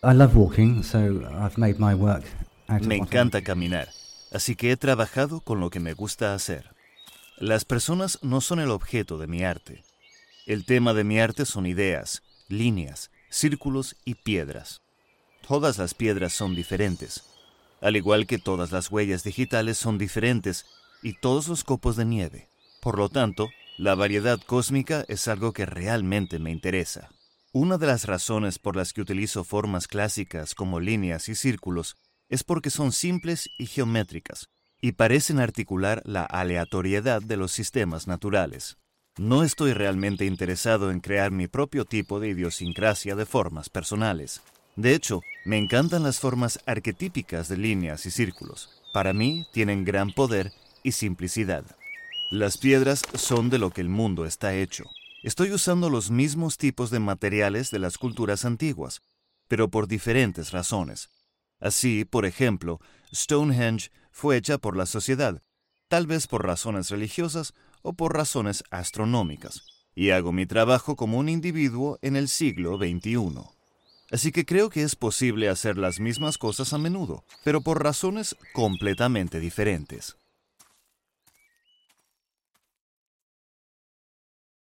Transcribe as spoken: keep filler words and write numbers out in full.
I love walking, so I've made my work out of Me what I encanta caminar, así que he trabajado con lo que me gusta hacer. Las personas no son el objeto de mi arte. El tema de mi arte son ideas, líneas, círculos y piedras. Todas las piedras son diferentes, al igual que todas las huellas digitales son diferentes y todos los copos de nieve. Por lo tanto, la variedad cósmica es algo que realmente me interesa. Una de las razones por las que utilizo formas clásicas como líneas y círculos es porque son simples y geométricas y parecen articular la aleatoriedad de los sistemas naturales. No estoy realmente interesado en crear mi propio tipo de idiosincrasia de formas personales. De hecho, me encantan las formas arquetípicas de líneas y círculos. Para mí, tienen gran poder y simplicidad. Las piedras son de lo que el mundo está hecho. Estoy usando los mismos tipos de materiales de las culturas antiguas, pero por diferentes razones. Así, por ejemplo, Stonehenge fue hecha por la sociedad, tal vez por razones religiosas o por razones astronómicas, y hago mi trabajo como un individuo en el siglo veintiuno. Así que creo que es posible hacer las mismas cosas a menudo, pero por razones completamente diferentes.